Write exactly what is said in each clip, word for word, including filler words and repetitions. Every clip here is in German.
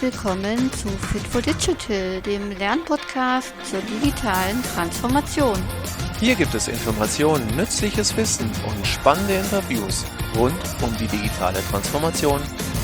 willkommen zu Fit for Digital, dem Lernpodcast zur digitalen Transformation. Hier gibt es Informationen, nützliches Wissen und spannende Interviews rund um die digitale Transformation.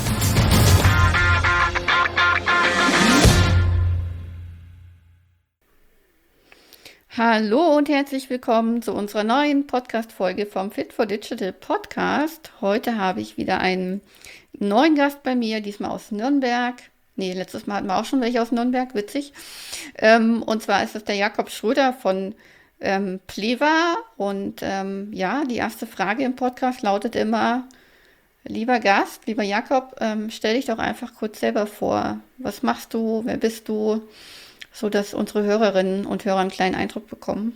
Hallo und herzlich willkommen zu unserer neuen Podcast-Folge vom Fit for Digital Podcast. Heute habe ich wieder einen neuen Gast bei mir, diesmal aus Nürnberg. Nee, letztes Mal hatten wir auch schon welche aus Nürnberg, witzig. Ähm, und zwar ist das der Jakob Schröder von ähm, Pleva. Und ähm, ja, die erste Frage im Podcast lautet immer, lieber Gast, lieber Jakob, ähm, stell dich doch einfach kurz selber vor. Was machst du, wer bist du? So dass unsere Hörerinnen und Hörer einen kleinen Eindruck bekommen.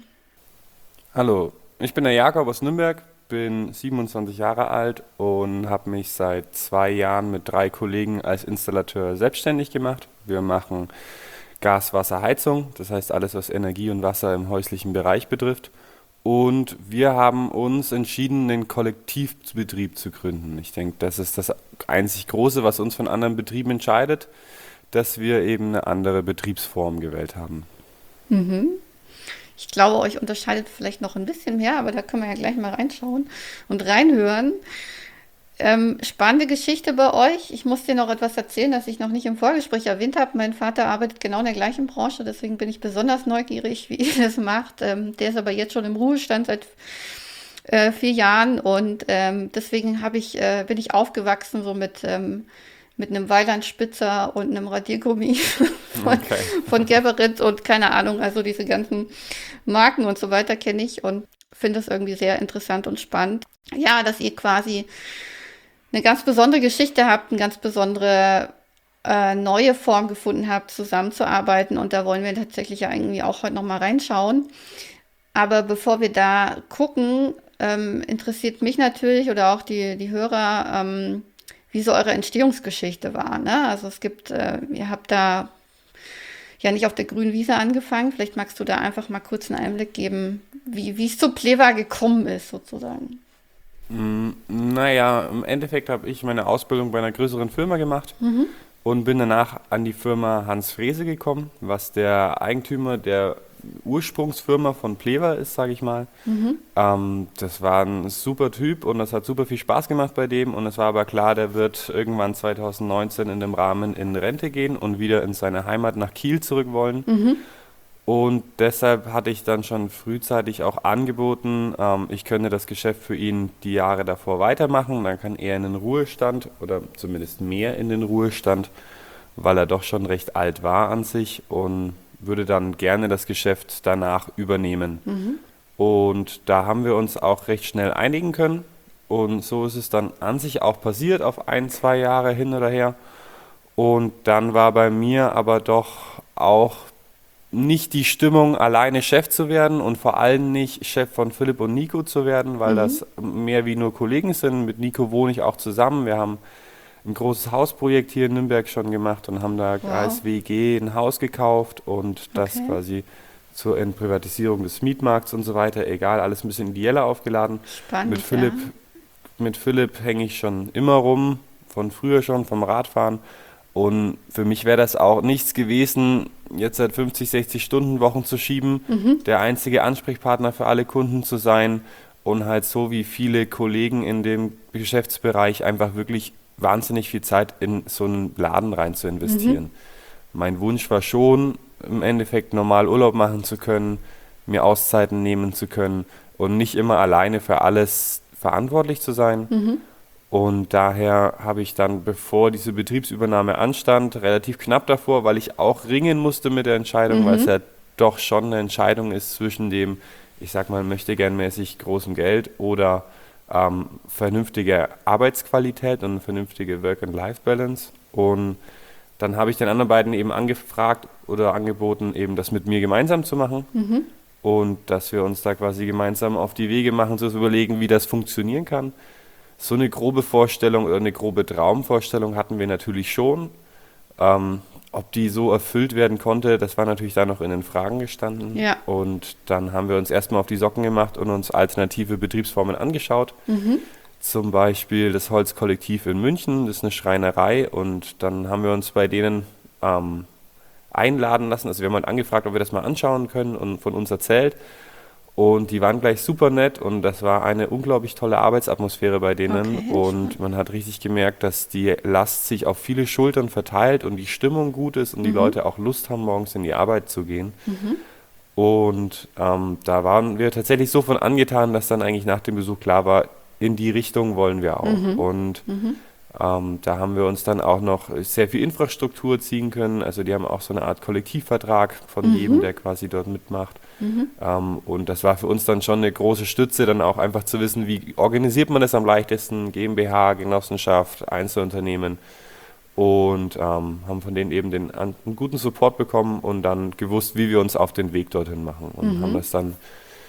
Hallo, ich bin der Jakob aus Nürnberg, bin siebenundzwanzig Jahre alt und habe mich seit zwei Jahren mit drei Kollegen als Installateur selbstständig gemacht. Wir machen Gas, Wasser, Heizung, das heißt alles, was Energie und Wasser im häuslichen Bereich betrifft. Und wir haben uns entschieden, einen Kollektivbetrieb zu gründen. Ich denke, das ist das einzig Große, was uns von anderen Betrieben entscheidet, dass wir eben eine andere Betriebsform gewählt haben. Mhm. Ich glaube, euch unterscheidet vielleicht noch ein bisschen mehr, aber da können wir ja gleich mal reinschauen und reinhören. Ähm, spannende Geschichte bei euch. Ich muss dir noch etwas erzählen, das ich noch nicht im Vorgespräch erwähnt habe. Mein Vater arbeitet genau in der gleichen Branche, deswegen bin ich besonders neugierig, wie ihr das macht. Ähm, der ist aber jetzt schon im Ruhestand seit äh, vier Jahren und ähm, deswegen habe ich, äh, bin ich aufgewachsen so mit... Ähm, mit einem Weilandspitzer und einem Radiergummi von, okay. von Geberit und keine Ahnung, also diese ganzen Marken und so weiter kenne ich und finde es irgendwie sehr interessant und spannend. Ja, dass ihr quasi eine ganz besondere Geschichte habt, eine ganz besondere äh, neue Form gefunden habt, zusammenzuarbeiten und da wollen wir tatsächlich ja irgendwie auch heute nochmal reinschauen. Aber bevor wir da gucken, ähm, interessiert mich natürlich oder auch die, die Hörer, ähm, wie so eure Entstehungsgeschichte war. Ne? Also es gibt, äh, ihr habt da ja nicht auf der grünen Wiese angefangen. Vielleicht magst du da einfach mal kurz einen Einblick geben, wie wie es zu Pleva gekommen ist, sozusagen. Mm, naja, im Endeffekt habe ich meine Ausbildung bei einer größeren Firma gemacht mhm. und bin danach an die Firma Hans Frese gekommen, was der Eigentümer der Ursprungsfirma von Pleva ist, sage ich mal. Mhm. Ähm, das war ein super Typ und das hat super viel Spaß gemacht bei dem und es war aber klar, der wird irgendwann zwanzig neunzehn in dem Rahmen in Rente gehen und wieder in seine Heimat nach Kiel zurück wollen. Mhm. Und deshalb hatte ich dann schon frühzeitig auch angeboten, ähm, ich könnte das Geschäft für ihn die Jahre davor weitermachen, dann kann er in den Ruhestand oder zumindest mehr in den Ruhestand, weil er doch schon recht alt war an sich und würde dann gerne das Geschäft danach übernehmen. Mhm. Und da haben wir uns auch recht schnell einigen können. Und so ist es dann an sich auch passiert, auf ein, zwei Jahre hin oder her. Und dann war bei mir aber doch auch nicht die Stimmung, alleine Chef zu werden und vor allem nicht Chef von Philipp und Nico zu werden, weil mhm. das mehr wie nur Kollegen sind. Mit Nico wohne ich auch zusammen. Wir haben ein großes Hausprojekt hier in Nürnberg schon gemacht und haben da wow. als W G ein Haus gekauft und das okay. quasi zur Entprivatisierung des Mietmarkts und so weiter, egal, alles ein bisschen ideeller aufgeladen. Spannend, mit Philipp, ja. mit Philipp hänge ich schon immer rum, von früher schon, vom Radfahren und für mich wäre das auch nichts gewesen, jetzt seit fünfzig, sechzig Stunden Wochen zu schieben, mhm. der einzige Ansprechpartner für alle Kunden zu sein und halt so wie viele Kollegen in dem Geschäftsbereich einfach wirklich wahnsinnig viel Zeit in so einen Laden rein zu investieren. Mhm. Mein Wunsch war schon, im Endeffekt normal Urlaub machen zu können, mir Auszeiten nehmen zu können und nicht immer alleine für alles verantwortlich zu sein. Mhm. Und daher habe ich dann, bevor diese Betriebsübernahme anstand, relativ knapp davor, weil ich auch ringen musste mit der Entscheidung, mhm. weil es ja doch schon eine Entscheidung ist zwischen dem, ich sag mal, möchte gern mäßig großem Geld oder Ähm, vernünftige Arbeitsqualität und vernünftige Work-and-Life-Balance. Und dann habe ich den anderen beiden eben angefragt oder angeboten, eben das mit mir gemeinsam zu machen mhm. und dass wir uns da quasi gemeinsam auf die Wege machen, zu überlegen, wie das funktionieren kann. So eine grobe Vorstellung oder eine grobe Traumvorstellung hatten wir natürlich schon. Ähm, ob die so erfüllt werden konnte, das war natürlich da noch in den Fragen gestanden. Ja. Und dann haben wir uns erstmal auf die Socken gemacht und uns alternative Betriebsformen angeschaut. Mhm. Zum Beispiel das Holzkollektiv in München, das ist eine Schreinerei. Und dann haben wir uns bei denen ähm, einladen lassen. Also wir haben halt angefragt, ob wir das mal anschauen können und von uns erzählt. Und die waren gleich super nett und das war eine unglaublich tolle Arbeitsatmosphäre bei denen. Okay, Und schön. man hat richtig gemerkt, dass die Last sich auf viele Schultern verteilt und die Stimmung gut ist und die Mhm. Leute auch Lust haben, morgens in die Arbeit zu gehen. Mhm. Und ähm, da waren wir tatsächlich so von angetan, dass dann eigentlich nach dem Besuch klar war, in die Richtung wollen wir auch. Mhm. Und Mhm. ähm, da haben wir uns dann auch noch sehr viel Infrastruktur ziehen können. Also die haben auch so eine Art Kollektivvertrag von jedem, Mhm. der quasi dort mitmacht. Mhm. Ähm, und das war für uns dann schon eine große Stütze, dann auch einfach zu wissen, wie organisiert man das am leichtesten, GmbH, Genossenschaft, Einzelunternehmen. Und ähm, haben von denen eben den, an- einen guten Support bekommen und dann gewusst, wie wir uns auf den Weg dorthin machen. Und haben Mhm. das dann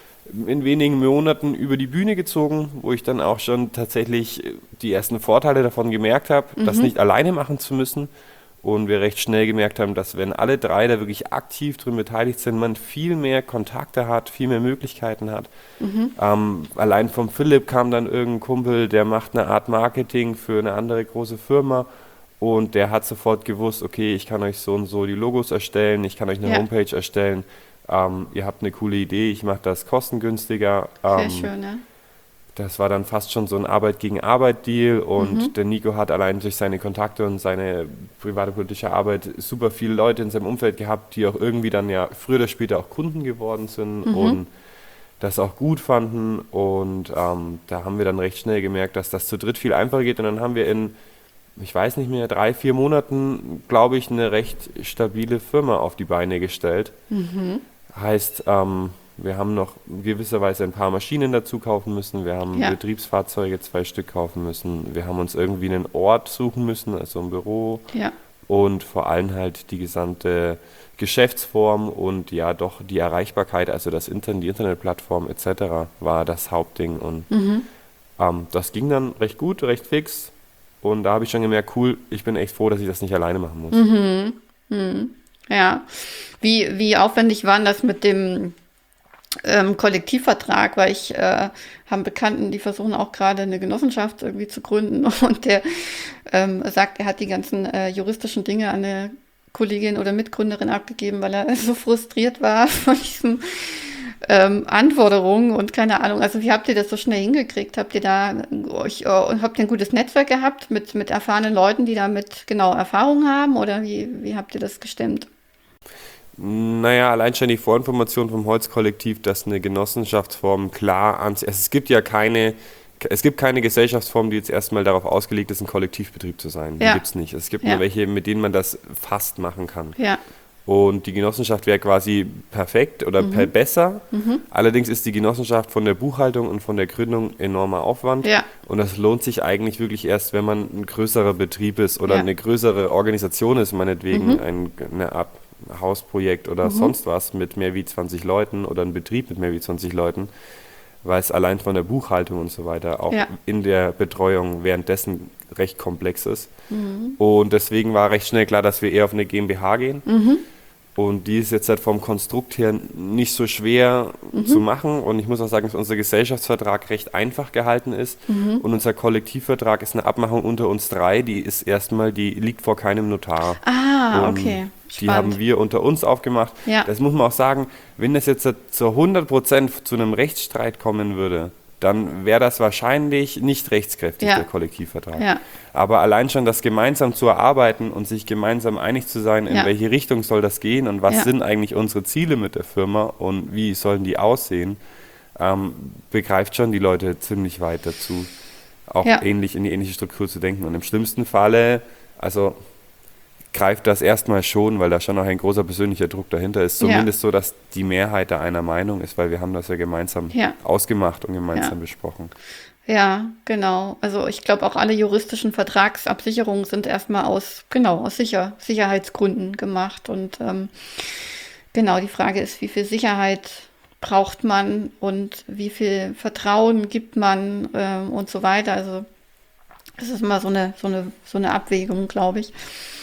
in wenigen Monaten über die Bühne gezogen, wo ich dann auch schon tatsächlich äh, die ersten Vorteile davon gemerkt habe, das Mhm. nicht alleine machen zu müssen. Und wir recht schnell gemerkt haben, dass wenn alle drei da wirklich aktiv drin beteiligt sind, man viel mehr Kontakte hat, viel mehr Möglichkeiten hat. Mhm. Ähm, allein vom Philipp kam dann irgendein Kumpel, der macht eine Art Marketing für eine andere große Firma. Und der hat sofort gewusst, okay, ich kann euch so und so die Logos erstellen, ich kann euch eine Ja, Homepage erstellen. Ähm, ihr habt eine coole Idee, ich mache das kostengünstiger. sehr Ähm, schön, ja. das war dann fast schon so ein Arbeit gegen Arbeit-Deal Mhm. und der Nico hat allein durch seine Kontakte und seine private politische Arbeit super viele Leute in seinem Umfeld gehabt, die auch irgendwie dann ja früher oder später auch Kunden geworden sind Mhm. und das auch gut fanden. Und ähm, da haben wir dann recht schnell gemerkt, dass das zu dritt viel einfacher geht. Und dann haben wir in, ich weiß nicht mehr, drei, vier Monaten, glaube ich, eine recht stabile Firma auf die Beine gestellt. Mhm. Heißt, ähm, wir haben noch gewisserweise ein paar Maschinen dazu kaufen müssen, wir haben Ja, Betriebsfahrzeuge, zwei Stück kaufen müssen, wir haben uns irgendwie einen Ort suchen müssen, also ein Büro ja. und vor allem halt die gesamte Geschäftsform und ja doch die Erreichbarkeit, also das Internet, die Internetplattform et cetera war das Hauptding und Mhm. ähm, das ging dann recht gut, recht fix und da habe ich schon gemerkt, cool, ich bin echt froh, dass ich das nicht alleine machen muss. Mhm. Mhm. Ja. Wie, wie aufwendig war denn das mit dem ähm, Kollektivvertrag? Weil ich äh, habe einen Bekannten, die versuchen auch gerade eine Genossenschaft irgendwie zu gründen und der ähm, sagt, er hat die ganzen äh, juristischen Dinge an eine Kollegin oder Mitgründerin abgegeben, weil er so frustriert war von diesen ähm, Anforderungen und keine Ahnung. Also wie habt ihr das so schnell hingekriegt? Habt ihr da euch äh, und habt ihr ein gutes Netzwerk gehabt mit, mit erfahrenen Leuten, die damit genau Erfahrung haben? Oder wie, wie habt ihr das gestemmt? Naja, allein schon die Vorinformation vom Holzkollektiv, dass eine Genossenschaftsform klar an, also es gibt ja keine, es gibt keine Gesellschaftsform, die jetzt erstmal darauf ausgelegt ist, ein Kollektivbetrieb zu sein. Die Ja, gibt es nicht. Es gibt nur ja, welche, mit denen man das fast machen kann. ja. Und die Genossenschaft wäre quasi perfekt oder per Mhm, besser. mhm. Allerdings ist die Genossenschaft von der Buchhaltung und von der Gründung enormer Aufwand. Ja, Und das lohnt sich eigentlich wirklich erst, wenn man ein größerer Betrieb ist oder ja. eine größere Organisation ist, meinetwegen Mhm, ein, eine Art Hausprojekt oder mhm. sonst was mit mehr wie zwanzig Leuten oder ein Betrieb mit mehr wie zwanzig Leuten, weil es allein von der Buchhaltung und so weiter auch Ja. in der Betreuung währenddessen recht komplex ist. Mhm, Und deswegen war recht schnell klar, dass wir eher auf eine GmbH gehen. mhm, Und die ist jetzt halt vom Konstrukt her nicht so schwer zu mhm, machen. Und ich muss auch sagen, dass unser Gesellschaftsvertrag recht einfach gehalten ist. mhm. Und unser Kollektivvertrag ist eine Abmachung unter uns drei. Die ist erstmal, die liegt vor keinem Notar. Ah, Und okay. die haben Spannend. wir unter uns aufgemacht. Ja, Das muss man auch sagen, wenn das jetzt zu hundert Prozent zu einem Rechtsstreit kommen würde, dann wäre das wahrscheinlich nicht rechtskräftig, der ja, Kollektivvertrag. ja, Aber allein schon das gemeinsam zu erarbeiten und sich gemeinsam einig zu sein, in ja, welche Richtung soll das gehen und was ja, sind eigentlich unsere Ziele mit der Firma und wie sollen die aussehen, ähm, begreift schon die Leute ziemlich weit dazu, auch ja, ähnlich in die ähnliche Struktur zu denken. Und im schlimmsten Falle, also greift das erstmal schon, weil da schon auch ein großer persönlicher Druck dahinter ist. ja, Zumindest so, dass die Mehrheit da einer Meinung ist, weil wir haben das ja gemeinsam ja, ausgemacht und ja. gemeinsam besprochen. Ja, genau. Also ich glaube auch alle juristischen Vertragsabsicherungen sind erstmal aus, genau, aus Sicher Sicherheitsgründen gemacht. Und ähm, genau, die Frage ist, wie viel Sicherheit braucht man und wie viel Vertrauen gibt man ähm, und so weiter. Also das ist immer so eine, so eine, so eine Abwägung, glaube ich.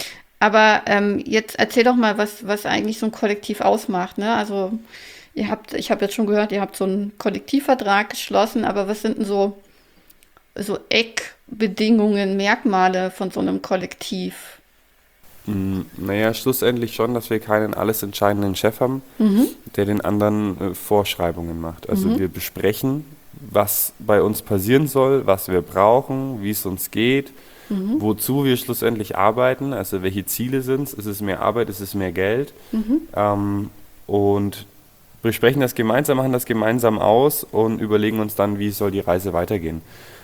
Aber ähm, jetzt erzähl doch mal, was, was eigentlich so ein Kollektiv ausmacht, ne? Also ihr habt, ich habe jetzt schon gehört, ihr habt so einen Kollektivvertrag geschlossen, aber was sind denn so, so Eckbedingungen, Merkmale von so einem Kollektiv? Mm, Naja, schlussendlich schon, dass wir keinen alles entscheidenden Chef haben, Mhm. der den anderen äh, Vorschreibungen macht. Also Mhm. wir besprechen, was bei uns passieren soll, was wir brauchen, wie es uns geht, Mhm. wozu wir schlussendlich arbeiten, also welche Ziele sind es, ist es mehr Arbeit, ist es mehr Geld, Mhm. ähm, und besprechen das gemeinsam, machen das gemeinsam aus und überlegen uns dann, wie soll die Reise weitergehen.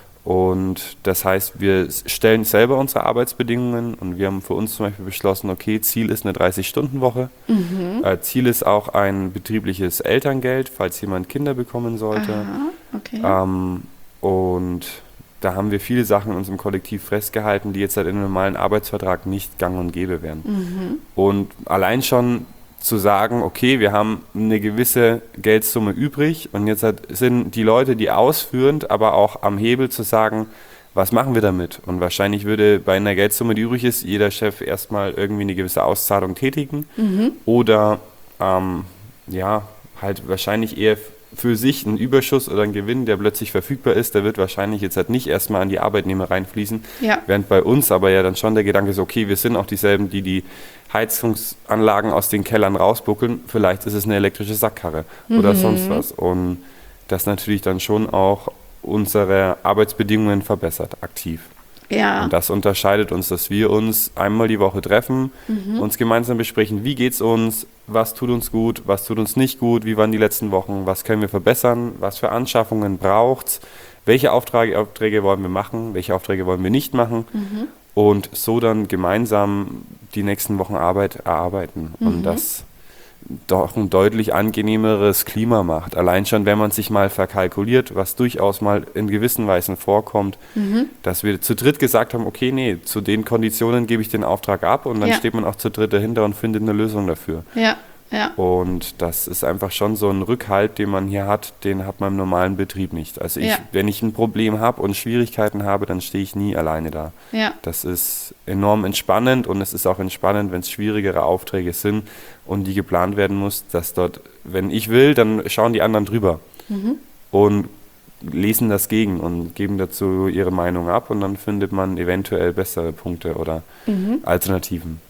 Und das heißt, wir s- stellen selber unsere Arbeitsbedingungen und wir haben für uns zum Beispiel beschlossen, okay, Ziel ist eine dreißig-Stunden-Woche. Mhm. Äh, Ziel ist auch ein betriebliches Elterngeld, falls jemand Kinder bekommen sollte. Aha, okay. Ähm, und da haben wir viele Sachen in unserem Kollektiv festgehalten, die jetzt halt in einem normalen Arbeitsvertrag nicht gang und gäbe wären. Mhm. Und allein schon zu sagen, okay, wir haben eine gewisse Geldsumme übrig und jetzt hat, sind die Leute, die ausführend, aber auch am Hebel zu sagen, was machen wir damit? Und wahrscheinlich würde bei einer Geldsumme, die übrig ist, jeder Chef erstmal irgendwie eine gewisse Auszahlung tätigen Mhm. oder ähm, ja, halt wahrscheinlich eher f- für sich ein Überschuss oder ein Gewinn, der plötzlich verfügbar ist, der wird wahrscheinlich jetzt halt nicht erstmal an die Arbeitnehmer reinfließen, Ja. während bei uns aber ja dann schon der Gedanke ist, okay, wir sind auch dieselben, die die Heizungsanlagen aus den Kellern rausbuckeln, vielleicht ist es eine elektrische Sackkarre oder sonst Mhm. was. Und das natürlich dann schon auch unsere Arbeitsbedingungen verbessert, aktiv. Ja. Und das unterscheidet uns, dass wir uns einmal die Woche treffen, Mhm. uns gemeinsam besprechen, wie geht's uns, was tut uns gut, was tut uns nicht gut, wie waren die letzten Wochen, was können wir verbessern, was für Anschaffungen braucht's, welche Aufträge, Aufträge wollen wir machen, welche Aufträge wollen wir nicht machen Mhm. und so dann gemeinsam die nächsten Wochen Arbeit erarbeiten und Mhm. das doch ein deutlich angenehmeres Klima macht. Allein schon, wenn man sich mal verkalkuliert, was durchaus mal in gewissen Weisen vorkommt, Mhm. dass wir zu dritt gesagt haben, okay, nee, zu den Konditionen gebe ich den Auftrag ab und dann Ja. steht man auch zu dritt dahinter und findet eine Lösung dafür. Ja. Ja. Und das ist einfach schon so ein Rückhalt, den man hier hat, den hat man im normalen Betrieb nicht. Also ich, Ja. wenn ich ein Problem habe und Schwierigkeiten habe, dann stehe ich nie alleine da. Ja. Das ist enorm entspannend und es ist auch entspannend, wenn es schwierigere Aufträge sind und die geplant werden muss, dass dort, wenn ich will, dann schauen die anderen drüber Mhm. und lesen das gegen und geben dazu ihre Meinung ab und dann findet man eventuell bessere Punkte oder Mhm. Alternativen.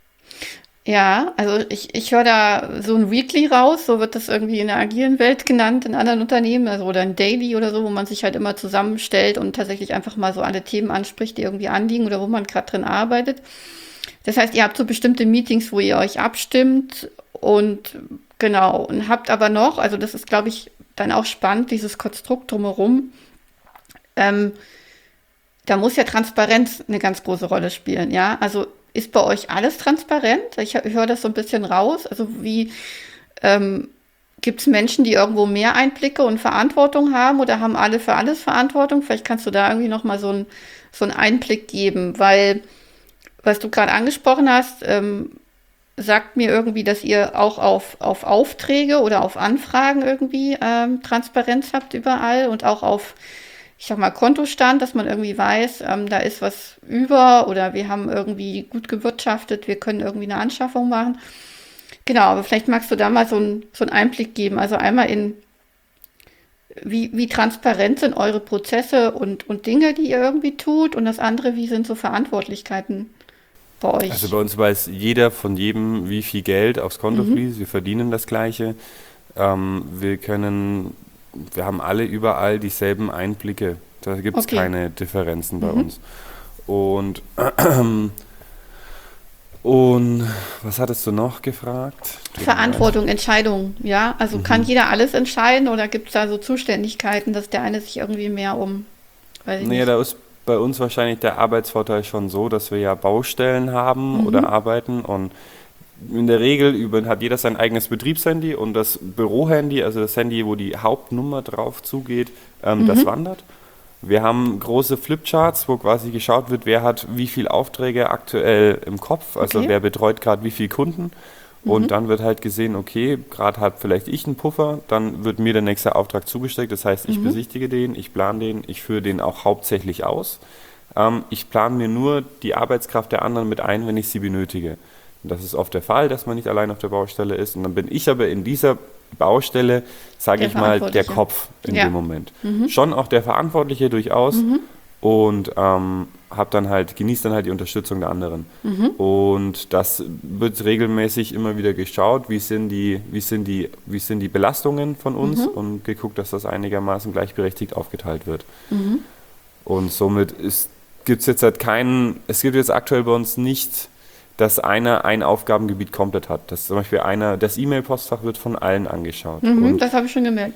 Ja, also ich, ich höre da so ein Weekly raus, so wird das irgendwie in der agilen Welt genannt, in anderen Unternehmen, also oder ein Daily oder so, wo man sich halt immer zusammenstellt und tatsächlich einfach mal so alle Themen anspricht, die irgendwie anliegen oder wo man gerade drin arbeitet. Das heißt, ihr habt so bestimmte Meetings, wo ihr euch abstimmt und genau, und habt aber noch, also das ist, glaube ich, dann auch spannend, dieses Konstrukt drumherum. Ähm, Da muss ja Transparenz eine ganz große Rolle spielen, ja? Also ist bei euch alles transparent? Ich, hö- höre das so ein bisschen raus. Also wie ähm, gibt es Menschen, die irgendwo mehr Einblicke und Verantwortung haben oder haben alle für alles Verantwortung? Vielleicht kannst du da irgendwie noch mal so, ein, so einen Einblick geben, weil was du gerade angesprochen hast, ähm, sagt mir irgendwie, dass ihr auch auf, auf Aufträge oder auf Anfragen irgendwie ähm, Transparenz habt überall und auch auf, ich sag mal, Kontostand, dass man irgendwie weiß, ähm, da ist was über oder wir haben irgendwie gut gewirtschaftet, wir können irgendwie eine Anschaffung machen. Genau, aber vielleicht magst du da mal so, ein, so einen Einblick geben. Also einmal in, wie, wie transparent sind eure Prozesse und, und Dinge, die ihr irgendwie tut und das andere, wie sind so Verantwortlichkeiten bei Also euch? bei uns weiß jeder von jedem, wie viel Geld aufs Konto Mhm. fließt. Wir verdienen das Gleiche. Ähm, wir können, wir haben alle überall dieselben Einblicke. Da gibt es Okay. keine Differenzen bei Mhm. uns. Und, und was hattest du noch gefragt? Tut mir leid. Verantwortung, Entscheidungen, ja? Also kann Mhm. jeder alles entscheiden oder gibt es da so Zuständigkeiten, dass der eine sich irgendwie mehr um, weiß ich Naja, nicht. da ist bei uns wahrscheinlich der Arbeitsvorteil schon so, dass wir ja Baustellen haben Mhm. oder arbeiten und in der Regel über, hat jeder sein eigenes Betriebshandy und das Bürohandy, also das Handy, wo die Hauptnummer drauf zugeht, ähm, das Mhm. wandert. Wir haben große Flipcharts, wo quasi geschaut wird, wer hat wie viele Aufträge aktuell im Kopf, also Okay. wer betreut gerade wie viele Kunden. Mhm. Und dann wird halt gesehen, okay, gerade hat vielleicht ich einen Puffer, dann wird mir der nächste Auftrag zugesteckt. Das heißt, ich Mhm. besichtige den, ich plane den, ich führe den auch hauptsächlich aus. Ähm, ich plane mir nur die Arbeitskraft der anderen mit ein, wenn ich sie benötige. Und das ist oft der Fall, dass man nicht allein auf der Baustelle ist. Und dann bin ich aber in dieser Baustelle, sage Der ich mal, der Verantwortliche. Kopf in Ja. dem Moment. Mhm. Schon auch der Verantwortliche durchaus, Mhm. und ähm, hab dann halt, genieße dann halt die Unterstützung der anderen. Mhm. Und das wird regelmäßig immer wieder geschaut, wie sind die, wie sind die, wie sind die Belastungen von uns Mhm. und geguckt, dass das einigermaßen gleichberechtigt aufgeteilt wird. Mhm. Und somit gibt es jetzt halt keinen, es gibt jetzt aktuell bei uns nicht, dass einer ein Aufgabengebiet komplett hat. Dass zum Beispiel einer, das E-Mail-Postfach wird von allen angeschaut. Mhm, Und, das habe ich schon gemerkt.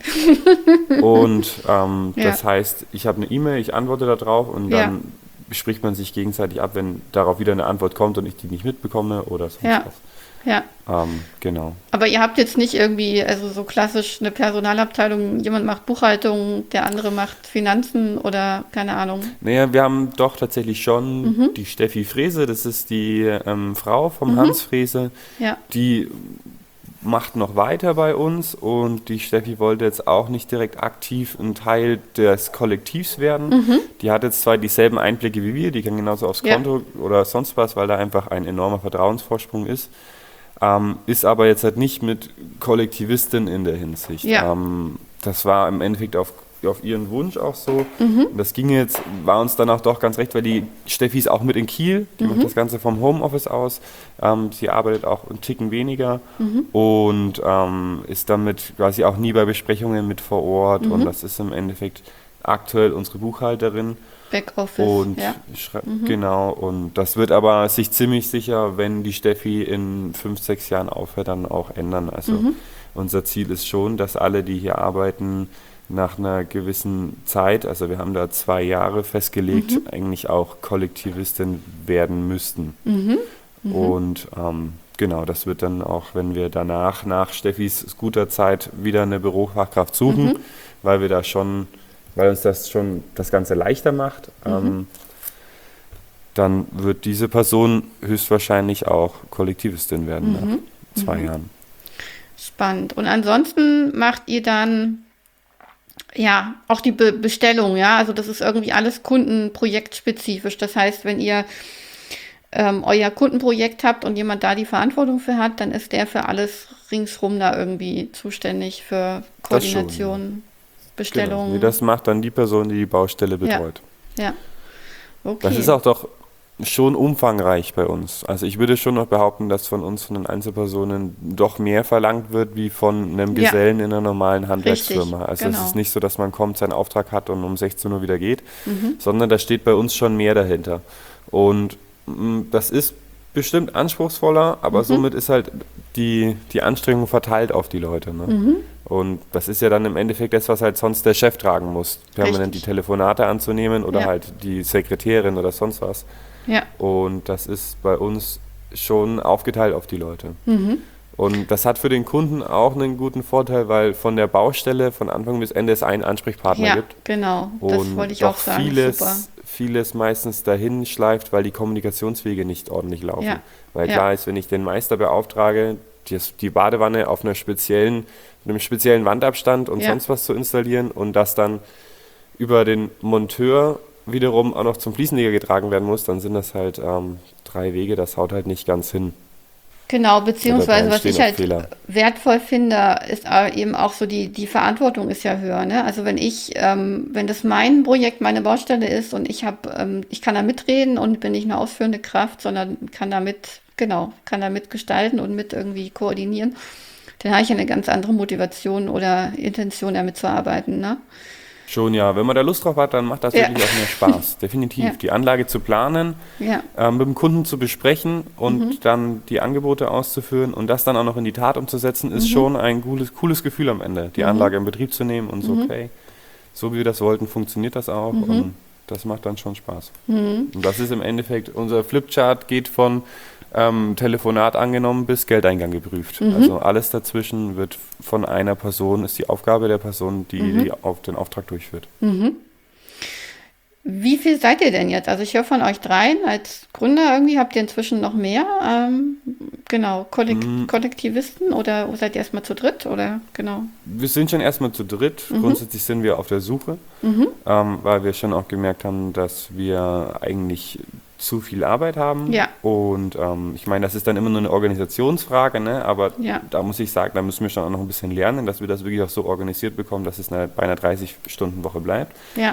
und ähm, Ja. das heißt, ich habe eine E-Mail, ich antworte darauf und Ja. dann bespricht man sich gegenseitig ab, wenn darauf wieder eine Antwort kommt und ich die nicht mitbekomme oder sonst Ja. was. Ja. Ähm, genau. Aber ihr habt jetzt nicht irgendwie, also so klassisch eine Personalabteilung, jemand macht Buchhaltung, der andere macht Finanzen oder keine Ahnung. Naja, wir haben doch tatsächlich schon Mhm. die Steffi Frese, das ist die ähm, Frau vom Mhm. Hans Frese, Ja. die macht noch weiter bei uns und die Steffi wollte jetzt auch nicht direkt aktiv ein Teil des Kollektivs werden. Mhm. Die hat jetzt zwar dieselben Einblicke wie wir, die kann genauso aufs Ja. Konto oder sonst was, weil da einfach ein enormer Vertrauensvorsprung ist. Ähm, ist aber jetzt halt nicht mit Kollektivistin in der Hinsicht. Ja. Ähm, das war im Endeffekt auf, auf ihren Wunsch auch so. Mhm. Und das ging jetzt, war uns dann auch doch ganz recht, weil die Steffi ist auch mit in Kiel, die Mhm. macht das Ganze vom Homeoffice aus. Ähm, sie arbeitet auch einen Ticken weniger Mhm. und ähm, ist damit quasi auch nie bei Besprechungen mit vor Ort. Mhm. Und das ist im Endeffekt aktuell unsere Buchhalterin. Backoffice. Und Ja. schrei- Mhm. genau, und das wird aber sich ziemlich sicher, wenn die Steffi in fünf, sechs Jahren aufhört, dann auch ändern. Also Mhm. unser Ziel ist schon, dass alle, die hier arbeiten, nach einer gewissen Zeit, also wir haben da zwei Jahre festgelegt, Mhm. eigentlich auch Kollektivistin werden müssten. Mhm. Mhm. Und ähm, genau, das wird dann auch, wenn wir danach, nach Steffis Scooterzeit, wieder eine Bürofachkraft suchen, Mhm. weil wir da schon, weil uns das schon das Ganze leichter macht, Mhm. ähm, dann wird diese Person höchstwahrscheinlich auch Kollektivistin werden Mhm. nach zwei Mhm. Jahren. Spannend. Und ansonsten macht ihr dann ja auch die Be Bestellung, ja? Also das ist irgendwie alles kundenprojektspezifisch. Das heißt, wenn ihr ähm, euer Kundenprojekt habt und jemand da die Verantwortung für hat, dann ist der für alles ringsrum da irgendwie zuständig für Das schon, Koordination, Genau. Bestellung. Nee, das macht dann die Person, die die Baustelle Ja. betreut. Ja, okay. Das ist auch doch schon umfangreich bei uns. Also ich würde schon noch behaupten, dass von uns, von den Einzelpersonen, doch mehr verlangt wird, wie von einem Ja. Gesellen in einer normalen Handwerksfirma. Richtig, Also es genau. ist nicht so, dass man kommt, seinen Auftrag hat und um sechzehn Uhr wieder geht, Mhm. sondern da steht bei uns schon mehr dahinter. Und mh, das ist bestimmt anspruchsvoller, aber Mhm. somit ist halt die, die Anstrengung verteilt auf die Leute. Ne? Mhm. Und das ist ja dann im Endeffekt das, was halt sonst der Chef tragen muss. Permanent Richtig. die Telefonate anzunehmen oder Ja. halt die Sekretärin oder sonst was. Ja. Und das ist bei uns schon aufgeteilt auf die Leute. Mhm. Und das hat für den Kunden auch einen guten Vorteil, weil von der Baustelle von Anfang bis Ende es einen Ansprechpartner Ja, gibt. genau. Das Und wollte ich doch auch sagen. vieles, Super. vieles meistens dahin schleift, weil die Kommunikationswege nicht ordentlich laufen. Ja. Weil Ja. klar ist, wenn ich den Meister beauftrage, die, die Badewanne auf einer speziellen, einem speziellen Wandabstand und Ja. sonst was zu installieren und das dann über den Monteur wiederum auch noch zum Fliesenleger getragen werden muss, dann sind das halt ähm, drei Wege, das haut halt nicht ganz hin. Genau, Oder da beziehungsweise was entstehen ich auch halt Fehler. wertvoll finde, ist äh, eben auch so die, die Verantwortung ist ja höher, ne? Also wenn ich, ähm, wenn das mein Projekt, meine Baustelle ist und ich habe, ähm, ich kann da mitreden und bin nicht eine ausführende Kraft, sondern kann damit, genau, kann da mitgestalten und mit irgendwie koordinieren, dann habe ich eine ganz andere Motivation oder Intention, damit zu arbeiten, ne? Schon ja, wenn man da Lust drauf hat, dann macht das Ja. wirklich auch mehr Spaß. Definitiv. Ja. Die Anlage zu planen, Ja, ähm, mit dem Kunden zu besprechen und Mhm. dann die Angebote auszuführen und das dann auch noch in die Tat umzusetzen, ist Mhm. schon ein cooles, cooles Gefühl am Ende. Die Mhm. Anlage in Betrieb zu nehmen und so, Mhm. okay, so wie wir das wollten, funktioniert das auch Mhm. und das macht dann schon Spaß. mhm. Und das ist im Endeffekt, unser Flipchart geht von ähm, Telefonat angenommen bis Geldeingang geprüft. Mhm. Also alles dazwischen wird von einer Person, ist die Aufgabe der Person, die, Mhm. die auf den Auftrag durchführt. Mhm. Wie viel seid ihr denn jetzt? Also ich höre von euch dreien als Gründer irgendwie. Habt ihr inzwischen noch mehr? Ähm, genau, Kollek Mm. Kollektivisten oder seid ihr erstmal zu dritt? Oder genau. Wir sind schon erstmal zu dritt. Mhm. Grundsätzlich sind wir auf der Suche, Mhm. ähm, weil wir schon auch gemerkt haben, dass wir eigentlich zu viel Arbeit haben. Ja. Und ähm, ich meine, das ist dann immer nur eine Organisationsfrage, ne? Aber Ja. da muss ich sagen, da müssen wir schon auch noch ein bisschen lernen, dass wir das wirklich auch so organisiert bekommen, dass es eine, bei einer dreißig-Stunden-Woche bleibt. Ja.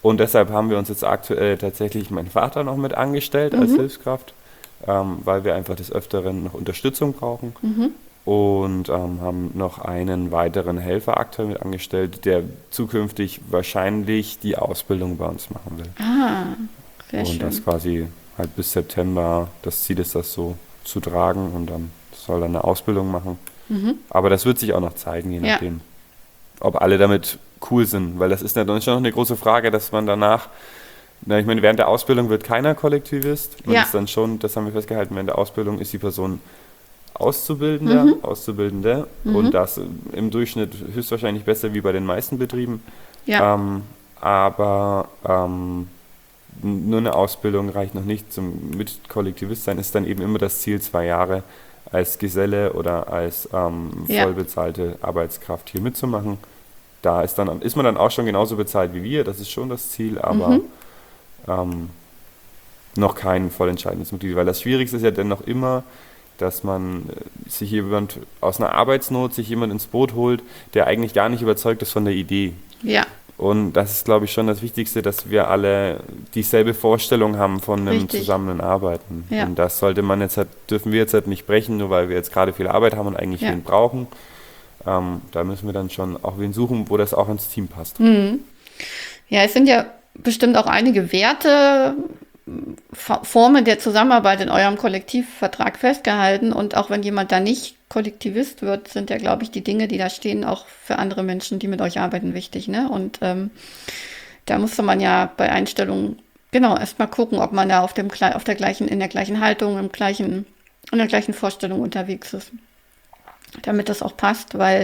Und deshalb haben wir uns jetzt aktuell tatsächlich meinen Vater noch mit angestellt als Mhm. Hilfskraft, ähm, weil wir einfach des Öfteren noch Unterstützung brauchen. Mhm. Und ähm, haben noch einen weiteren Helfer aktuell mit angestellt, der zukünftig wahrscheinlich die Ausbildung bei uns machen will. Ah, sehr Und das schön. quasi halt bis September, das Ziel ist, das so zu tragen und dann soll er eine Ausbildung machen. Mhm. Aber das wird sich auch noch zeigen, je Ja. nachdem, ob alle damit cool sind. Weil das ist natürlich schon noch eine große Frage, dass man danach, na, ich meine, während der Ausbildung wird keiner Kollektivist. Man Ja. ist dann schon, das haben wir festgehalten, während der Ausbildung ist die Person Auszubildender, Mhm. Auszubildende Mhm. und das im Durchschnitt höchstwahrscheinlich besser wie bei den meisten Betrieben. Ja. Ähm, aber ähm, n- nur eine Ausbildung reicht noch nicht zum mit Kollektivist sein, ist dann eben immer das Ziel, zwei Jahre als Geselle oder als ähm, Ja. vollbezahlte Arbeitskraft hier mitzumachen. Da ist, dann, ist man dann auch schon genauso bezahlt wie wir, das ist schon das Ziel, aber Mhm. ähm, noch kein voll entscheidendes Motiv, weil das Schwierigste ist ja dennoch immer, dass man äh, sich jemand aus einer Arbeitsnot, sich jemand ins Boot holt, der eigentlich gar nicht überzeugt ist von der Idee. Ja, Und das ist, glaube ich, schon das Wichtigste, dass wir alle dieselbe Vorstellung haben von einem Richtig. Zusammenarbeiten. Ja. Und das sollte man jetzt halt, dürfen wir jetzt halt nicht brechen, nur weil wir jetzt gerade viel Arbeit haben und eigentlich Ja. wen brauchen. Ähm, da müssen wir dann schon auch wen suchen, wo das auch ins Team passt. Mhm. Ja, es sind ja bestimmt auch einige Werte, F- Formen der Zusammenarbeit in eurem Kollektivvertrag festgehalten. Und auch wenn jemand da nicht Kollektivist wird, sind ja, glaube ich, die Dinge, die da stehen, auch für andere Menschen, die mit euch arbeiten, wichtig. Ne? Und ähm, da musste man ja bei Einstellungen genau erstmal gucken, ob man da auf dem Gle- auf der gleichen, in der gleichen Haltung, im gleichen, in der gleichen Vorstellung unterwegs ist, damit das auch passt, weil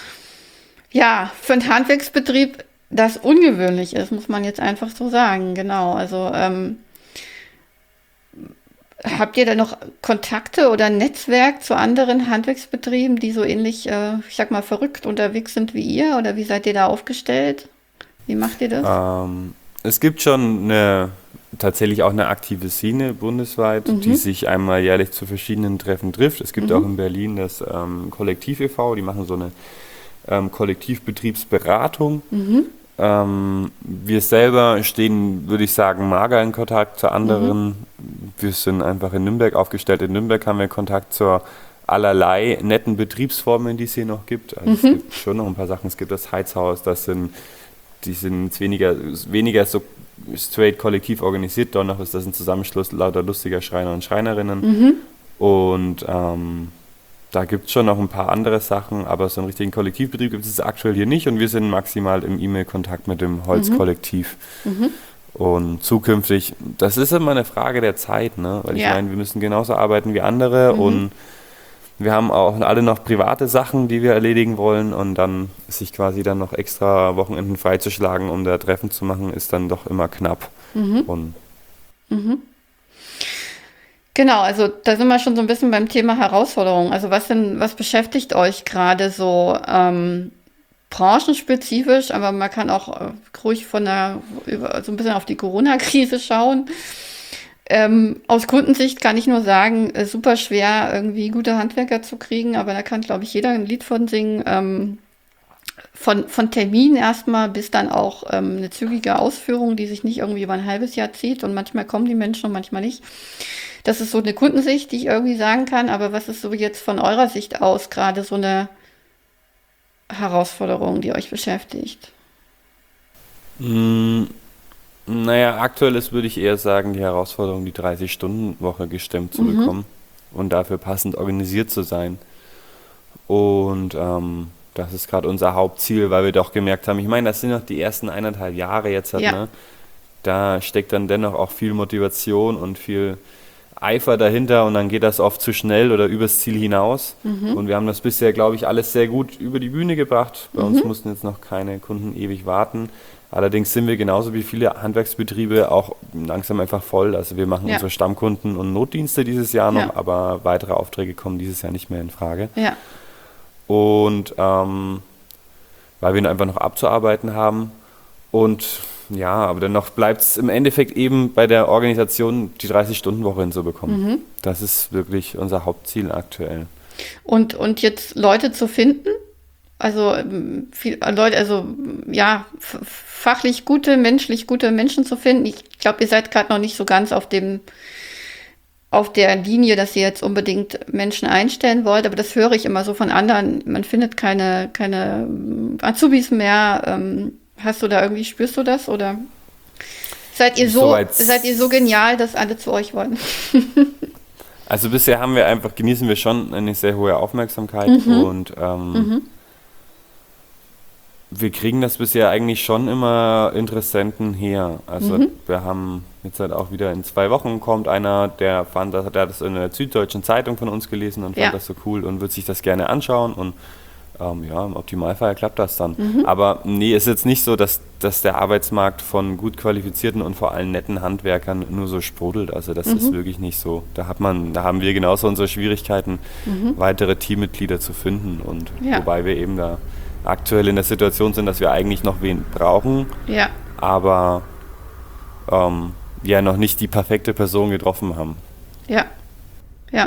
ja, für einen Handwerksbetrieb das ungewöhnlich ist, muss man jetzt einfach so sagen. Genau. Also ähm, habt ihr da noch Kontakte oder ein Netzwerk zu anderen Handwerksbetrieben, die so ähnlich, äh, ich sag mal, verrückt unterwegs sind wie ihr? Oder wie seid ihr da aufgestellt? Wie macht ihr das? Ähm, es gibt schon eine, tatsächlich auch eine aktive Szene bundesweit, Mhm. die sich einmal jährlich zu verschiedenen Treffen trifft. Es gibt Mhm. auch in Berlin das ähm, Kollektiv e V, die machen so eine ähm, Kollektivbetriebsberatung. Mhm. Ähm, wir selber stehen, würde ich sagen, mager in Kontakt zu anderen. Wir sind einfach in Nürnberg aufgestellt. In Nürnberg haben wir Kontakt zu allerlei netten Betriebsformen, die es hier noch gibt. Also es gibt schon noch ein paar Sachen. Es gibt das Heizhaus, das sind, die sind jetzt weniger, weniger so straight kollektiv organisiert. Doch noch ist das ein Zusammenschluss lauter lustiger Schreiner und Schreinerinnen. Mhm. Und ähm, da gibt es schon noch ein paar andere Sachen, aber so einen richtigen Kollektivbetrieb gibt es aktuell hier nicht und wir sind maximal im E-Mail-Kontakt mit dem Holzkollektiv. Mhm. Und zukünftig, das ist immer eine Frage der Zeit, ne? Weil ich Ja. meine, wir müssen genauso arbeiten wie andere Mhm. und wir haben auch alle noch private Sachen, die wir erledigen wollen und dann sich quasi dann noch extra Wochenenden freizuschlagen, um da Treffen zu machen, ist dann doch immer knapp. Mhm. Und Mhm. Genau, also da sind wir schon so ein bisschen beim Thema Herausforderungen. Also was denn, was beschäftigt euch gerade so ähm, branchenspezifisch, aber man kann auch äh, ruhig von der, über, so ein bisschen auf die Corona-Krise schauen. Ähm, aus Kundensicht kann ich nur sagen, äh, super schwer, irgendwie gute Handwerker zu kriegen, aber da kann, glaube ich, jeder ein Lied von singen. Ähm, von, von Termin erstmal bis dann auch ähm, eine zügige Ausführung, die sich nicht irgendwie über ein halbes Jahr zieht und manchmal kommen die Menschen und manchmal nicht. Das ist so eine Kundensicht, die ich irgendwie sagen kann, aber was ist so jetzt von eurer Sicht aus gerade so eine Herausforderung, die euch beschäftigt? mh, naja, aktuell ist, würde ich eher sagen, die Herausforderung, die dreißig-Stunden-Woche gestemmt zu Mhm. bekommen und dafür passend organisiert zu sein. Und ähm, das ist gerade unser Hauptziel, weil wir doch gemerkt haben, ich meine, das sind noch die ersten eineinhalb Jahre jetzt, halt, Ja. ne? Da steckt dann dennoch auch viel Motivation und viel Eifer dahinter und dann geht das oft zu schnell oder übers Ziel hinaus. Und wir haben das bisher, glaube ich, alles sehr gut über die Bühne gebracht. Bei uns mussten jetzt noch keine Kunden ewig warten. Allerdings sind wir genauso wie viele Handwerksbetriebe auch langsam einfach voll. Also wir machen Ja. unsere Stammkunden und Notdienste dieses Jahr noch, Ja. aber weitere Aufträge kommen dieses Jahr nicht mehr in Frage. Ja, Und ähm, weil wir einfach noch abzuarbeiten haben. Und ja, aber dennoch bleibt es im Endeffekt eben bei der Organisation, die dreißig-Stunden-Woche hinzubekommen. Das ist wirklich unser Hauptziel aktuell. und, und jetzt Leute zu finden, also ähm, viel, äh, Leute, also ja, f- fachlich gute, menschlich gute Menschen zu finden. Ich glaube, ihr seid gerade noch nicht so ganz auf dem, auf der Linie, dass ihr jetzt unbedingt Menschen einstellen wollt, aber das höre ich immer so von anderen. Man findet keine, keine ähm, Azubis mehr. Ähm, hast du da irgendwie, spürst du das? Oder seid ihr so, Soweit. seid ihr so genial, dass alle zu euch wollen? Also bisher haben wir einfach, genießen wir schon eine sehr hohe Aufmerksamkeit und ähm, wir kriegen das bisher eigentlich schon immer Interessenten her. Also wir haben jetzt halt auch wieder in zwei Wochen kommt einer, der fand das, der hat das in der Süddeutschen Zeitung von uns gelesen und fand Ja. das so cool und wird sich das gerne anschauen und ähm, ja, im Optimalfall klappt das dann. Aber nee, ist jetzt nicht so, dass, dass der Arbeitsmarkt von gut qualifizierten und vor allem netten Handwerkern nur so sprudelt. Also das ist wirklich nicht so. Da hat man, da haben wir genauso unsere Schwierigkeiten, weitere Teammitglieder zu finden. Und Ja. wobei wir eben da aktuell in der Situation sind, dass wir eigentlich noch wen brauchen, Ja, aber ähm, ja noch nicht die perfekte Person getroffen haben. ja, ja.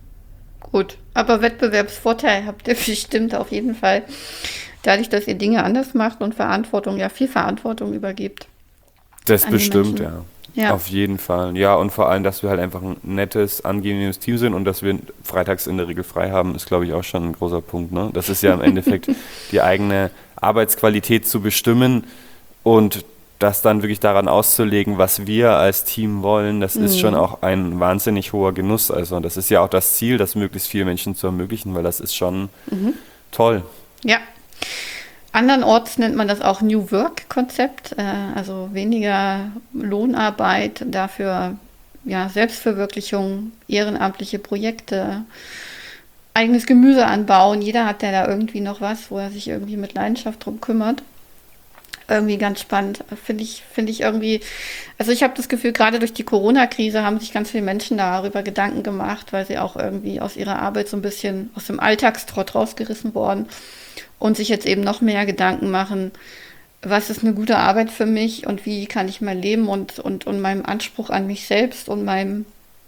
Gut. Aber Wettbewerbsvorteil habt ihr bestimmt auf jeden Fall. Dadurch, dass ihr Dinge anders macht und Verantwortung, ja, viel Verantwortung übergibt. Das An die bestimmt, Menschen. ja. Ja. Auf jeden Fall. Ja, und vor allem, dass wir halt einfach ein nettes, angenehmes Team sind und dass wir freitags in der Regel frei haben, ist, glaube ich, auch schon ein großer Punkt. Ne? Das ist ja im Endeffekt die eigene Arbeitsqualität zu bestimmen und das dann wirklich daran auszulegen, was wir als Team wollen, das ist schon auch ein wahnsinnig hoher Genuss. Also das ist ja auch das Ziel, das möglichst vielen Menschen zu ermöglichen, weil das ist schon toll. Ja. Andernorts nennt man das auch New Work-Konzept, äh, also weniger Lohnarbeit, dafür ja, Selbstverwirklichung, ehrenamtliche Projekte, eigenes Gemüse anbauen. Jeder hat ja da irgendwie noch was, wo er sich irgendwie mit Leidenschaft drum kümmert. Irgendwie ganz spannend, finde ich, finde ich irgendwie, also ich habe das Gefühl, gerade durch die Corona-Krise haben sich ganz viele Menschen darüber Gedanken gemacht, weil sie auch irgendwie aus ihrer Arbeit so ein bisschen aus dem Alltagstrott rausgerissen worden und sich jetzt eben noch mehr Gedanken machen, was ist eine gute Arbeit für mich und wie kann ich mein Leben und, und, und meinem Anspruch an mich selbst und meinem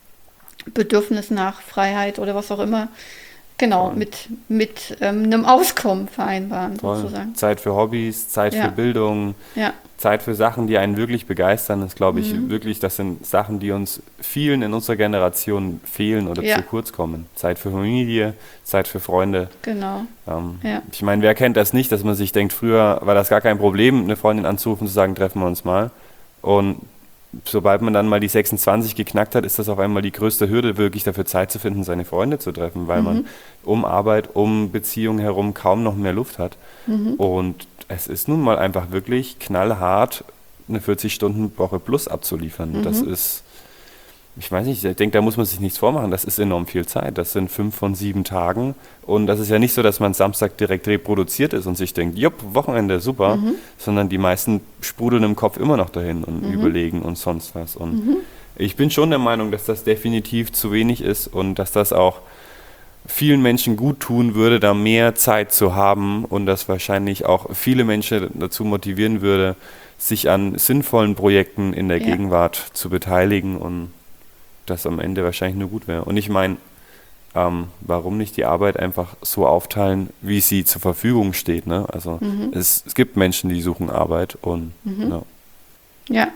Bedürfnis nach Freiheit oder was auch immer, genau, mit, mit ähm, einem Auskommen vereinbaren, Toll. sozusagen. Zeit für Hobbys, Zeit Ja. für Bildung, Ja, Zeit für Sachen, die einen wirklich begeistern, ist, glaube ich, wirklich, das sind Sachen, die uns vielen in unserer Generation fehlen oder Ja. zu kurz kommen. Zeit für Familie, Zeit für Freunde. genau. Ähm, Ja. Ich meine, wer kennt das nicht, dass man sich denkt, früher war das gar kein Problem, eine Freundin anzurufen und zu sagen, treffen wir uns mal. Und sobald man dann mal die sechsundzwanzig geknackt hat, ist das auf einmal die größte Hürde, wirklich dafür Zeit zu finden, seine Freunde zu treffen, weil man um Arbeit, um Beziehungen herum kaum noch mehr Luft hat. Und es ist nun mal einfach wirklich knallhart, eine vierzig-Stunden-Woche plus abzuliefern. Das ist, ich weiß nicht, ich denke, da muss man sich nichts vormachen. Das ist enorm viel Zeit. Das sind fünf von sieben Tagen. Und das ist ja nicht so, dass man Samstag direkt reproduziert ist und sich denkt, jupp, Wochenende, super. Sondern die meisten sprudeln im Kopf immer noch dahin und überlegen und sonst was. Und ich bin schon der Meinung, dass das definitiv zu wenig ist und dass das auch vielen Menschen gut tun würde, da mehr Zeit zu haben und das wahrscheinlich auch viele Menschen dazu motivieren würde, sich an sinnvollen Projekten in der Ja. Gegenwart zu beteiligen und das am Ende wahrscheinlich nur gut wäre. Und ich meine, ähm, warum nicht die Arbeit einfach so aufteilen, wie sie zur Verfügung steht, ne? Also es, es gibt Menschen, die suchen Arbeit und ja. Ja.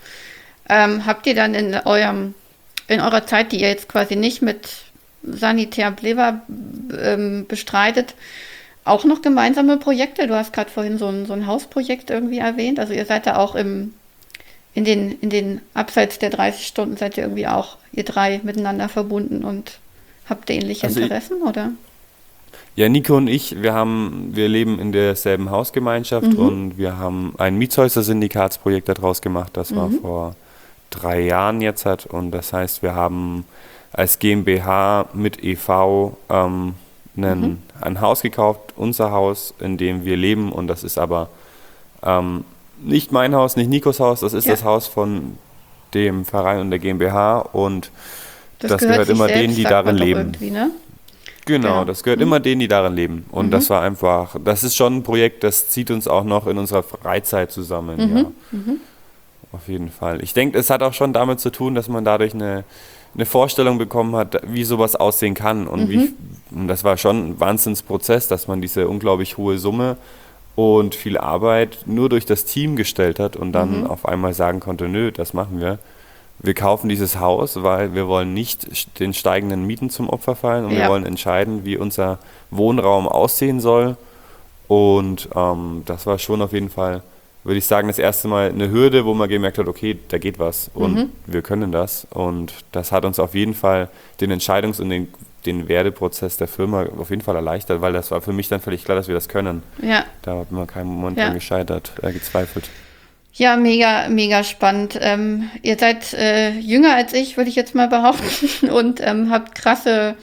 Ähm, habt ihr dann in eurem, in eurer Zeit, die ihr jetzt quasi nicht mit Sanitär Blewa ähm, bestreitet, auch noch gemeinsame Projekte? Du hast gerade vorhin so ein, so ein Hausprojekt irgendwie erwähnt. Also ihr seid da auch im, in den, in den abseits der dreißig Stunden seid ihr irgendwie auch, ihr drei, miteinander verbunden und habt ähnliche Also ich- Interessen, oder? Ja, Nico und ich, wir haben, wir leben in derselben Hausgemeinschaft und wir haben ein Mietshäuser-Syndikatsprojekt daraus gemacht. Das war vor drei Jahren jetzt hat und das heißt, wir haben als GmbH mit E V ähm, einen, ein Haus gekauft, unser Haus, in dem wir leben und das ist aber ähm, nicht mein Haus, nicht Nikos Haus, das ist Ja. das Haus von dem Verein und der GmbH und das, gehört gehört sich immer selbst, denen, die sagt man darin doch leben. irgendwie, ne? Genau, Genau. das gehört immer denen, die darin leben. Und das war einfach, das ist schon ein Projekt, das zieht uns auch noch in unserer Freizeit zusammen. Ja. Auf jeden Fall. Ich denke, es hat auch schon damit zu tun, dass man dadurch eine, eine Vorstellung bekommen hat, wie sowas aussehen kann und wie, Und das war schon ein Wahnsinnsprozess, dass man diese unglaublich hohe Summe und viel Arbeit nur durch das Team gestellt hat und dann Mhm. auf einmal sagen konnte, nö, das machen wir. Wir kaufen dieses Haus, weil wir wollen nicht den steigenden Mieten zum Opfer fallen und wir Ja. wollen entscheiden, wie unser Wohnraum aussehen soll. Und ähm, das war schon auf jeden Fall, würde ich sagen, das erste Mal eine Hürde, wo man gemerkt hat, okay, da geht was und Mhm. wir können das. Und das hat uns auf jeden Fall den Entscheidungs- und den, den Werdeprozess der Firma auf jeden Fall erleichtert, weil das war für mich dann völlig klar, dass wir das können. Ja. Da hat man keinen Moment Ja. dran gescheitert, äh, gezweifelt. Ja, mega, mega spannend. Ähm, ihr seid äh, jünger als ich, würde ich jetzt mal behaupten, und ähm, habt krasse,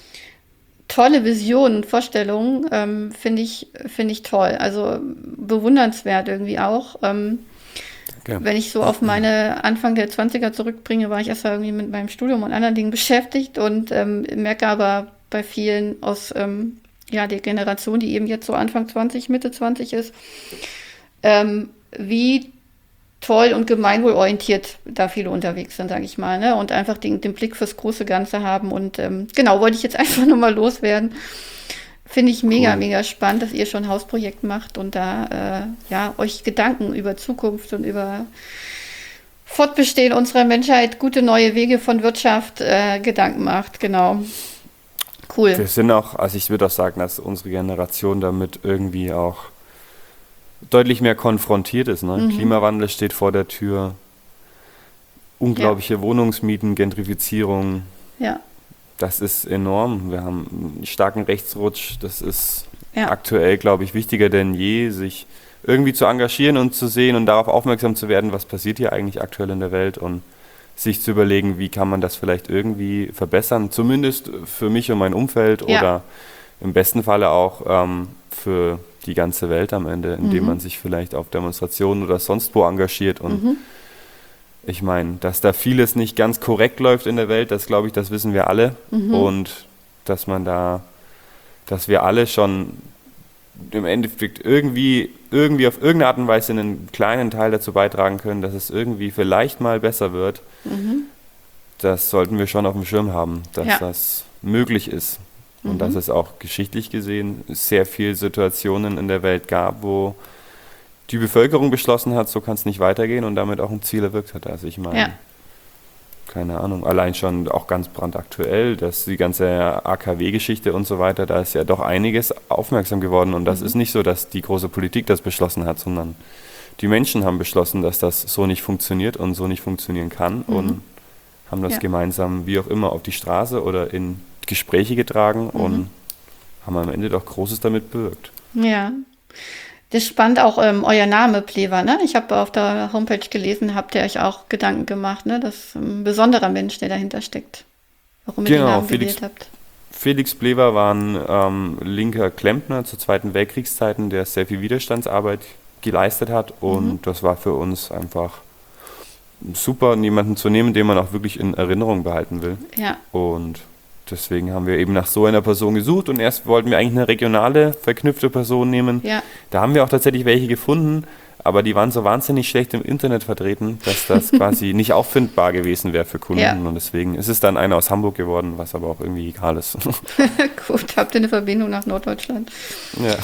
tolle Visionen und Vorstellungen. Ähm, finde ich, finde ich toll. Also bewundernswert irgendwie auch. Ähm, Danke. wenn ich so auf meine Anfang der Zwanziger zurückbringe, war ich erst mal irgendwie mit meinem Studium und anderen Dingen beschäftigt und ähm, merke aber bei vielen aus ähm, ja, der Generation, die eben jetzt so Anfang zwanzig, Mitte zwanzig ist, ähm, wie toll und gemeinwohlorientiert da viele unterwegs sind, sage ich mal, ne? Und einfach den, den Blick fürs große Ganze haben. Und ähm, genau, wollte ich jetzt einfach nur mal loswerden. Finde ich mega, Cool. mega spannend, dass ihr schon ein Hausprojekt macht und da äh, ja, euch Gedanken über Zukunft und über Fortbestehen unserer Menschheit, gute neue Wege von Wirtschaft äh, Gedanken macht. Genau. Cool. Wir sind auch, also ich würde auch sagen, dass unsere Generation damit irgendwie auch deutlich mehr konfrontiert ist. Ne? Mhm. Klimawandel steht vor der Tür, unglaubliche Wohnungsmieten, Gentrifizierung, Ja, das ist enorm. Wir haben einen starken Rechtsrutsch. Das ist ja, aktuell, glaube ich, wichtiger denn je, sich irgendwie zu engagieren und zu sehen und darauf aufmerksam zu werden, was passiert hier eigentlich aktuell in der Welt und sich zu überlegen, wie kann man das vielleicht irgendwie verbessern, zumindest für mich und mein Umfeld Ja. oder im besten Falle auch ähm, für die ganze Welt am Ende, indem Mhm. man sich vielleicht auf Demonstrationen oder sonst wo engagiert. Und mhm. ich meine, dass da vieles nicht ganz korrekt läuft in der Welt, das glaube ich, das wissen wir alle. Mhm. Und dass man da, dass wir alle schon im Endeffekt irgendwie, irgendwie auf irgendeine Art und Weise einen kleinen Teil dazu beitragen können, dass es irgendwie vielleicht mal besser wird. Mhm. Das sollten wir schon auf dem Schirm haben, dass Ja. das möglich ist. Und Mhm. dass es auch geschichtlich gesehen sehr viele Situationen in der Welt gab, wo die Bevölkerung beschlossen hat, so kann es nicht weitergehen und damit auch ein Ziel erwirkt hat. Also ich meine, Ja. keine Ahnung, allein schon auch ganz brandaktuell, dass die ganze A K W-Geschichte und so weiter, da ist ja doch einiges aufmerksam geworden und das Mhm. ist nicht so, dass die große Politik das beschlossen hat, sondern die Menschen haben beschlossen, dass das so nicht funktioniert und so nicht funktionieren kann Mhm. und haben das Ja. gemeinsam, wie auch immer, auf die Straße oder in Gespräche getragen Mhm. und haben am Ende doch Großes damit bewirkt. Ja. Das ist spannend auch ähm, euer Name, Plewa, ne? Ich habe auf der Homepage gelesen, habt ihr euch auch Gedanken gemacht, ne? Das ist ein besonderer Mensch, der dahinter steckt. Warum ihr den Genau, Namen Felix- gewählt habt. Felix Plewa war ein ähm, linker Klempner zu Zweiten Weltkriegszeiten, der sehr viel Widerstandsarbeit geleistet hat und Mhm. das war für uns einfach super, jemanden zu nehmen, den man auch wirklich in Erinnerung behalten will. Ja, Und deswegen haben wir eben nach so einer Person gesucht und erst wollten wir eigentlich eine regionale, verknüpfte Person nehmen. ja, Da haben wir auch tatsächlich welche gefunden, aber die waren so wahnsinnig schlecht im Internet vertreten, dass das quasi nicht auffindbar gewesen wäre für Kunden. Ja. Und deswegen ist es dann einer aus Hamburg geworden, was aber auch irgendwie egal ist. gut. Habt ihr eine Verbindung nach Norddeutschland? Ja.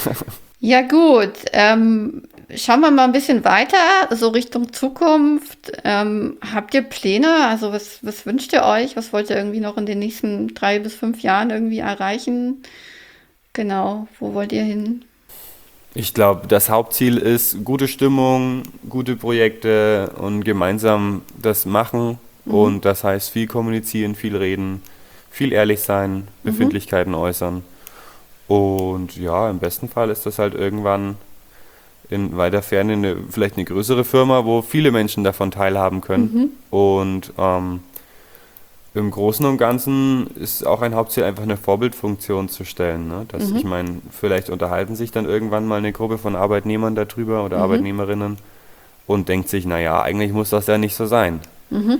Ja, gut. Ähm, schauen wir mal ein bisschen weiter, so Richtung Zukunft. Ähm, habt ihr Pläne? Also was, was wünscht ihr euch? Was wollt ihr irgendwie noch in den nächsten drei bis fünf Jahren irgendwie erreichen? Genau, wo wollt ihr hin? Ich glaube, das Hauptziel ist gute Stimmung, gute Projekte und gemeinsam das machen. Mhm. Und das heißt viel kommunizieren, viel reden, viel ehrlich sein, Befindlichkeiten äußern. Und ja, im besten Fall ist das halt irgendwann in weiter Ferne eine, vielleicht eine größere Firma, wo viele Menschen davon teilhaben können. Mhm. Und ähm, im Großen und Ganzen ist auch ein Hauptziel, einfach eine Vorbildfunktion zu stellen. Ne? Dass, Mhm. ich meine, vielleicht unterhalten sich dann irgendwann mal eine Gruppe von Arbeitnehmern darüber oder Mhm. Arbeitnehmerinnen und denkt sich, naja, eigentlich muss das ja nicht so sein. Mhm.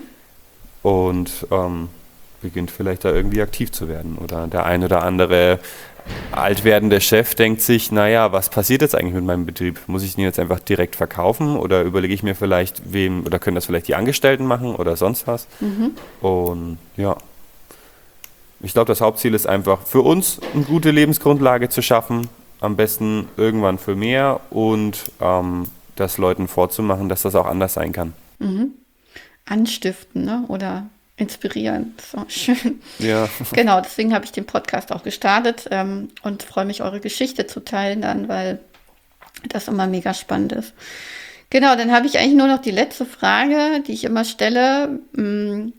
Und ähm, beginnt vielleicht da irgendwie aktiv zu werden. Oder der ein oder andere alt werdende Chef denkt sich, naja, was passiert jetzt eigentlich mit meinem Betrieb? Muss ich den jetzt einfach direkt verkaufen oder überlege ich mir vielleicht, wem, oder können das vielleicht die Angestellten machen oder sonst was? Mhm. Und ja, ich glaube, das Hauptziel ist einfach für uns eine gute Lebensgrundlage zu schaffen, am besten irgendwann für mehr und ähm, das Leuten vorzumachen, dass das auch anders sein kann. Mhm. Anstiften, ne? Oder inspirieren. So schön. Ja. Genau, deswegen habe ich den Podcast auch gestartet ähm, und freue mich, eure Geschichte zu teilen dann, weil das immer mega spannend ist. Genau, dann habe ich eigentlich nur noch die letzte Frage, die ich immer stelle. Mm,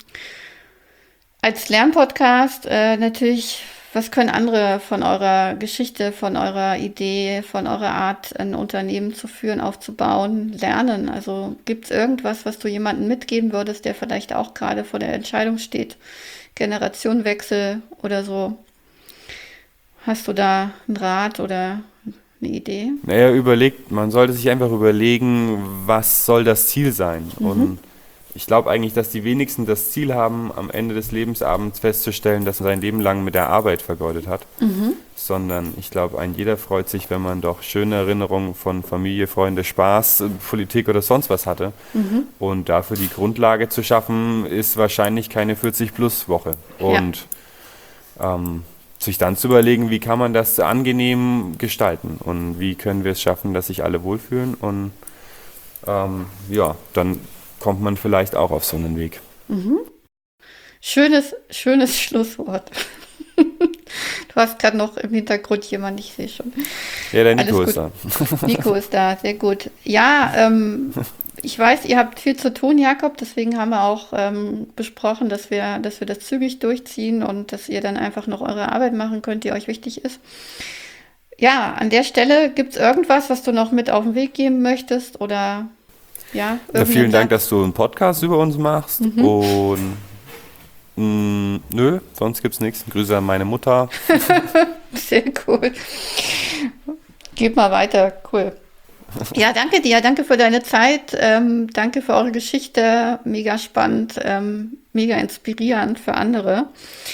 Als Lernpodcast äh, natürlich, was können andere von eurer Geschichte, von eurer Idee, von eurer Art, ein Unternehmen zu führen, aufzubauen, lernen? Also gibt es irgendwas, was du jemandem mitgeben würdest, der vielleicht auch gerade vor der Entscheidung steht, Generationenwechsel oder so? Hast du da einen Rat oder eine Idee? Naja, überlegt, man sollte sich einfach überlegen, was soll das Ziel sein? Mhm. Und ich glaube eigentlich, dass die wenigsten das Ziel haben, am Ende des Lebensabends festzustellen, dass man sein Leben lang mit der Arbeit vergeudet hat. Mhm. Sondern ich glaube, ein jeder freut sich, wenn man doch schöne Erinnerungen von Familie, Freunde, Spaß, Politik oder sonst was hatte. Mhm. Und dafür die Grundlage zu schaffen, ist wahrscheinlich keine vierzig-Plus-Woche. Und ähm, sich dann zu überlegen, wie kann man das angenehm gestalten und wie können wir es schaffen, dass sich alle wohlfühlen. Und ähm, ja, dann kommt man vielleicht auch auf so einen Weg. Mhm. Schönes, schönes Schlusswort. Du hast gerade noch im Hintergrund jemanden, ich sehe schon. Ja, der Alles Nico gut. ist da. Nico ist da, sehr gut. Ja, ähm, ich weiß, ihr habt viel zu tun, Jakob, deswegen haben wir auch ähm, besprochen, dass wir, dass wir das zügig durchziehen und dass ihr dann einfach noch eure Arbeit machen könnt, die euch wichtig ist. Ja, an der Stelle gibt es irgendwas, was du noch mit auf den Weg geben möchtest oder ja? Ja, vielen irgendeinen Dank, dass du einen Podcast über uns machst. Mhm. Und mh, nö, sonst gibt's nichts. Grüße an meine Mutter. Sehr cool. Geht mal weiter, cool. Ja, danke dir, danke für deine Zeit, ähm, danke für eure Geschichte, mega spannend, ähm, mega inspirierend für andere.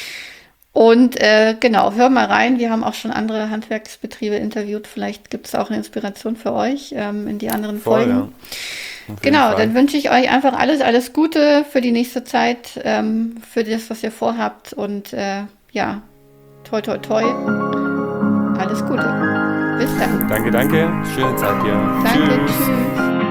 Und äh, genau, hör mal rein, wir haben auch schon andere Handwerksbetriebe interviewt, vielleicht gibt es auch eine Inspiration für euch ähm, in die anderen Voll, Folgen. ja. Auf jeden Genau, Fall. dann wünsche ich euch einfach alles, alles Gute für die nächste Zeit, ähm, für das, was ihr vorhabt und äh, ja, toi, toi, toi, alles Gute. Bis dann. Danke, danke. Schöne Zeit dir. Danke, Tschüss. tschüss.